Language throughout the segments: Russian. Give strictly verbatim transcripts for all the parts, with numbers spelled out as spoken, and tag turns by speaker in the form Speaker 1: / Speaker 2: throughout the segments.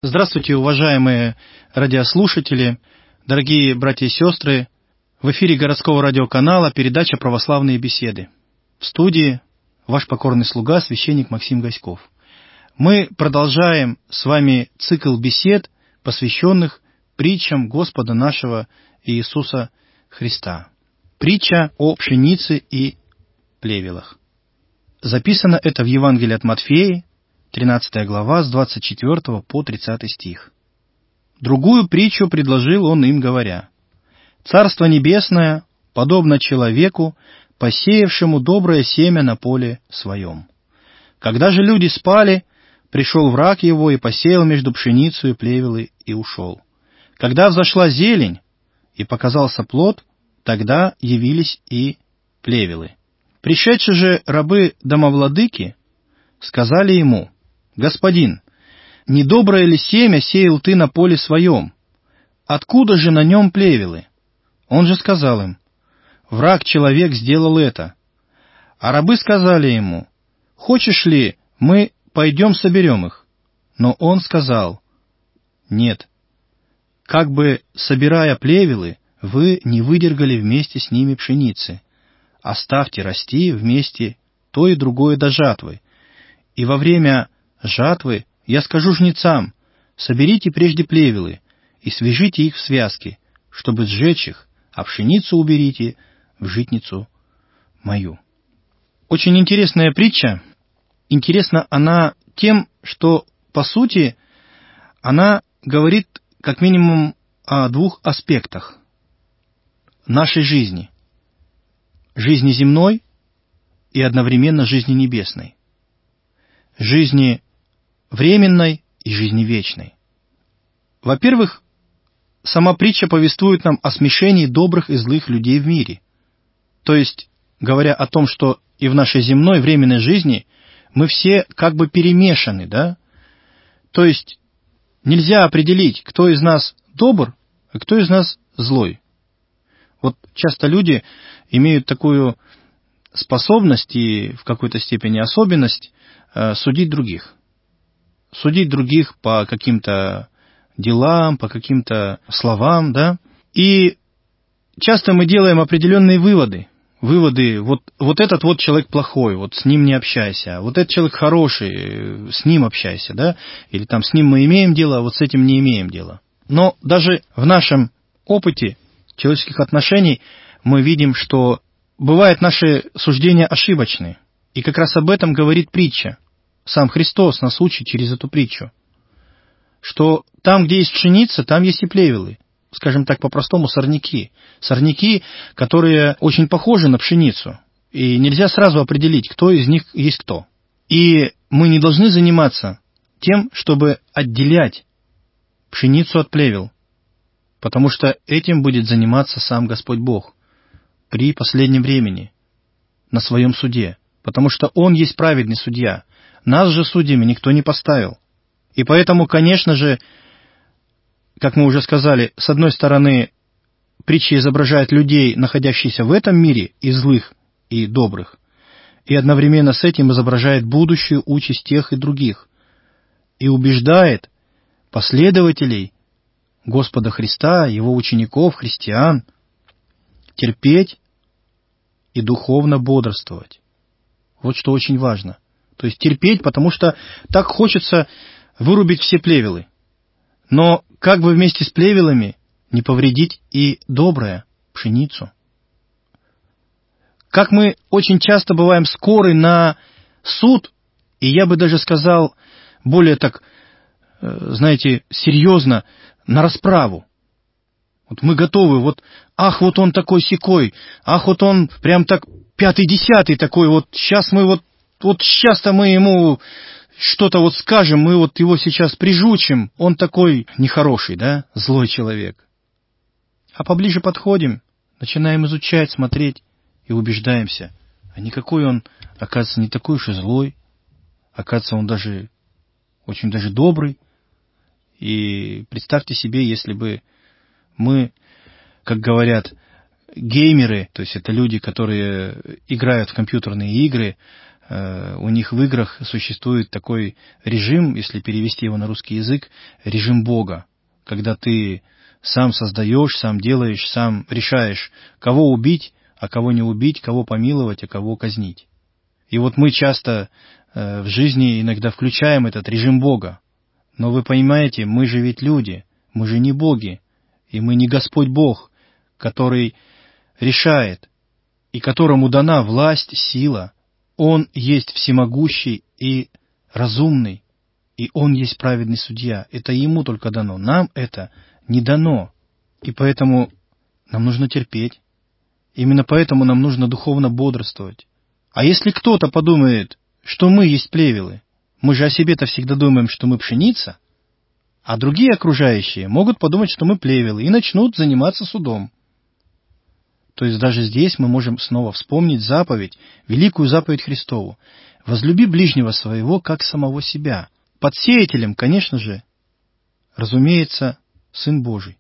Speaker 1: Здравствуйте, уважаемые радиослушатели, дорогие братья и сестры. В эфире городского радиоканала передача «Православные беседы». В студии ваш покорный слуга, священник Максим Гаськов. Мы продолжаем с вами цикл бесед, посвященных притчам Господа нашего Иисуса Христа. Притча о пшенице и плевелах. Записано это в Евангелии от Матфея, тринадцатая глава, с двадцать четвёртого по тридцатый стих. Другую притчу предложил он им, говоря: «Царство небесное подобно человеку, посеявшему доброе семя на поле своем. Когда же люди спали, пришел враг его и посеял между пшеницу и плевелы и ушел. Когда взошла зелень и показался плод, тогда явились и плевелы. Пришедшие же рабы домовладыки сказали ему: Господин, недоброе ли семя сеял ты на поле своем? Откуда же на нем плевелы? Он же сказал им: враг человек сделал это. А рабы сказали ему: хочешь ли, мы пойдем соберем их? Но он сказал: нет, как бы, собирая плевелы, вы не выдергали вместе с ними пшеницы. Оставьте расти вместе то и другое до жатвы. И во время жатвы я скажу жнецам: соберите прежде плевелы и свяжите их в связки, чтобы сжечь их, а пшеницу уберите в житницу мою». Очень интересная притча. Интересна она тем, что, по сути, она говорит как минимум о двух аспектах нашей жизни. Жизни земной и одновременно жизни небесной. Жизни временной и жизни вечной. Во-первых, сама притча повествует нам о смешении добрых и злых людей в мире. То есть, говоря о том, что и в нашей земной временной жизни мы все как бы перемешаны, да? То есть, нельзя определить, кто из нас добр, а кто из нас злой. Вот часто люди имеют такую способность и в какой-то степени особенность э, судить других. Судить других по каким-то делам, по каким-то словам, да. И часто мы делаем определенные выводы. Выводы: вот, вот этот вот человек плохой, вот с ним не общайся. Вот этот человек хороший, с ним общайся, да. Или там с ним мы имеем дело, а вот с этим не имеем дела. Но даже в нашем опыте человеческих отношений мы видим, что бывают наши суждения ошибочны. И как раз об этом говорит притча. Сам Христос нас учит через эту притчу, что там, где есть пшеница, там есть и плевелы. Скажем так, по-простому, сорняки. Сорняки, которые очень похожи на пшеницу. И нельзя сразу определить, кто из них есть кто. И мы не должны заниматься тем, чтобы отделять пшеницу от плевел. Потому что этим будет заниматься сам Господь Бог при последнем времени, на своем суде. Потому что Он есть праведный судья. Нас же судьями никто не поставил. И поэтому, конечно же, как мы уже сказали, с одной стороны, притча изображает людей, находящихся в этом мире, и злых, и добрых, и одновременно с этим изображает будущую участь тех и других, и убеждает последователей Господа Христа, Его учеников, христиан, терпеть и духовно бодрствовать. Вот что очень важно. То есть терпеть, потому что так хочется вырубить все плевелы. Но как бы вместе с плевелами не повредить и доброе, пшеницу. Как мы очень часто бываем скоры на суд, и я бы даже сказал, более так, знаете, серьезно, на расправу. Вот мы готовы, вот, ах, вот он такой-сякой, ах, вот он прям так пятый-десятый такой, вот сейчас мы вот, вот сейчас-то мы ему что-то вот скажем, мы вот его сейчас прижучим, он такой нехороший, да, злой человек. А поближе подходим, начинаем изучать, смотреть и убеждаемся, а никакой он, оказывается, не такой уж и злой, оказывается, он даже очень даже добрый. И представьте себе, если бы мы, как говорят, геймеры, то есть это люди, которые играют в компьютерные игры, у них в играх существует такой режим, если перевести его на русский язык, режим Бога, когда ты сам создаешь, сам делаешь, сам решаешь, кого убить, а кого не убить, кого помиловать, а кого казнить. И вот мы часто в жизни иногда включаем этот режим Бога. Но вы понимаете, мы же ведь люди, мы же не боги, и мы не Господь Бог, который решает, и которому дана власть, сила. Он есть всемогущий и разумный, и Он есть праведный судья. Это Ему только дано, нам это не дано. И поэтому нам нужно терпеть. Именно поэтому нам нужно духовно бодрствовать. А если кто-то подумает, что мы есть плевелы, мы же о себе-то всегда думаем, что мы пшеница, а другие окружающие могут подумать, что мы плевелы, и начнут заниматься судом. То есть даже здесь мы можем снова вспомнить заповедь, великую заповедь Христову. «Возлюби ближнего своего, как самого себя». Под сеятелем, конечно же, разумеется, Сын Божий.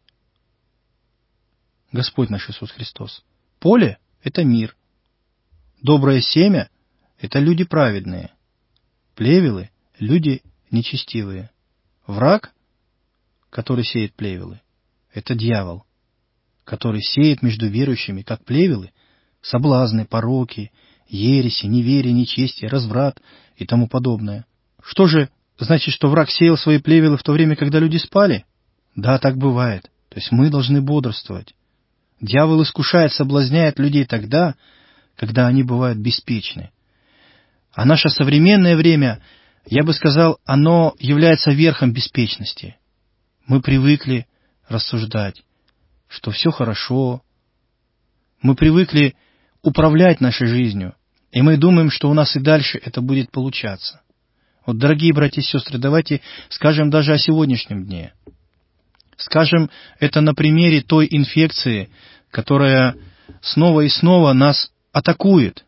Speaker 1: Господь наш Иисус Христос. Поле — это мир. Доброе семя — это люди праведные. Плевелы — люди нечестивые. Враг, который сеет плевелы, это дьявол, который сеет между верующими, как плевелы, соблазны, пороки, ереси, неверие, нечестие, разврат и тому подобное. Что же значит, что враг сеял свои плевелы в то время, когда люди спали? Да, так бывает. То есть мы должны бодрствовать. Дьявол искушает, соблазняет людей тогда, когда они бывают беспечны. А наше современное время, я бы сказал, оно является верхом беспечности. Мы привыкли рассуждать, что все хорошо. Мы привыкли управлять нашей жизнью, и мы думаем, что у нас и дальше это будет получаться. Вот, дорогие братья и сестры, давайте скажем даже о сегодняшнем дне. Скажем это на примере той инфекции, которая снова и снова нас атакует.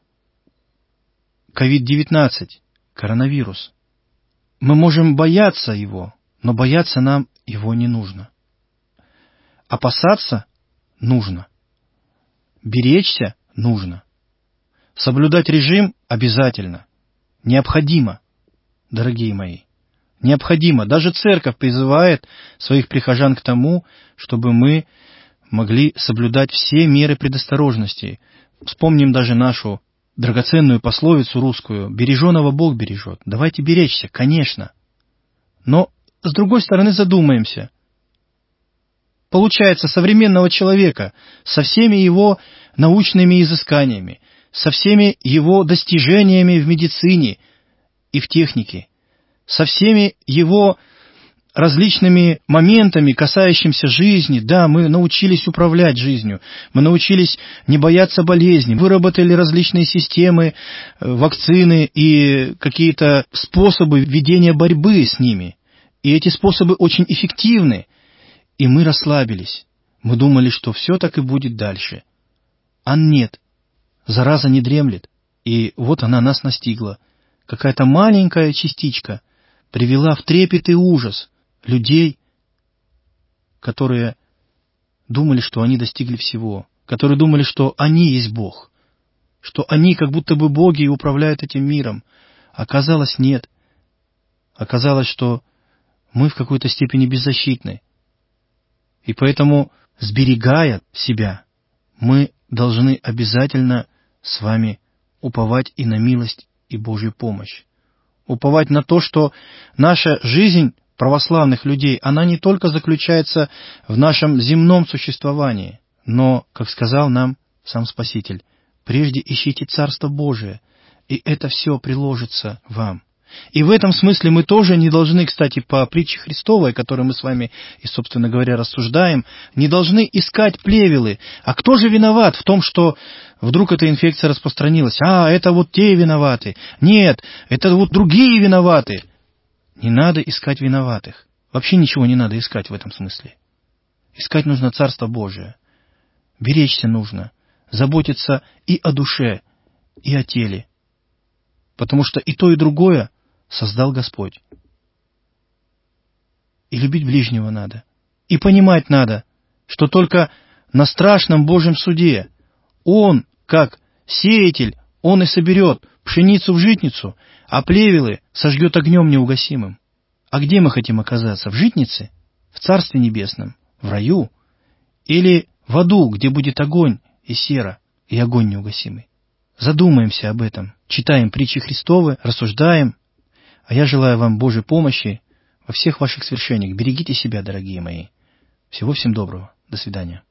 Speaker 1: ковид девятнадцать, коронавирус. Мы можем бояться его, но бояться нам его не нужно. Опасаться нужно. Беречься нужно. Соблюдать режим обязательно. Необходимо, дорогие мои. Необходимо. Даже церковь призывает своих прихожан к тому, чтобы мы могли соблюдать все меры предосторожности. Вспомним даже нашу драгоценную пословицу русскую: «Береженого Бог бережет». Давайте беречься, конечно. Но, с другой стороны, задумаемся. Получается, современного человека со всеми его научными изысканиями, со всеми его достижениями в медицине и в технике, со всеми его различными моментами, касающимися жизни, да, мы научились управлять жизнью, мы научились не бояться болезней, выработали различные системы, вакцины и какие-то способы ведения борьбы с ними. И эти способы очень эффективны. И мы расслабились. Мы думали, что все так и будет дальше. А нет. Зараза не дремлет. И вот она нас настигла. Какая-то маленькая частичка привела в трепет и ужас людей, которые думали, что они достигли всего, которые думали, что они есть Бог, что они как будто бы боги и управляют этим миром. Оказалось, нет. Оказалось, что мы в какой-то степени беззащитны. И поэтому, сберегая себя, мы должны обязательно с вами уповать и на милость, и Божью помощь. Уповать на то, что наша жизнь православных людей, она не только заключается в нашем земном существовании, но, как сказал нам сам Спаситель, прежде ищите Царство Божие, и это все приложится вам. И в этом смысле мы тоже не должны, кстати, по притче Христовой, о которой мы с вами, и, собственно говоря, рассуждаем, не должны искать плевелы. А кто же виноват в том, что вдруг эта инфекция распространилась? А, это вот те виноваты. Нет, это вот другие виноваты. Не надо искать виноватых. Вообще ничего не надо искать в этом смысле. Искать нужно Царство Божие. Беречься нужно. Заботиться и о душе, и о теле. Потому что и то, и другое создал Господь. И любить ближнего надо. И понимать надо, что только на страшном Божьем суде Он, как сеятель, Он и соберет пшеницу в житницу, а плевелы сожгет огнем неугасимым. А где мы хотим оказаться? В житнице? В Царстве Небесном? В раю? Или в аду, где будет огонь и сера, и огонь неугасимый? Задумаемся об этом, читаем притчи Христовы, рассуждаем. А я желаю вам Божьей помощи во всех ваших свершениях. Берегите себя, дорогие мои. Всего всем доброго. До свидания.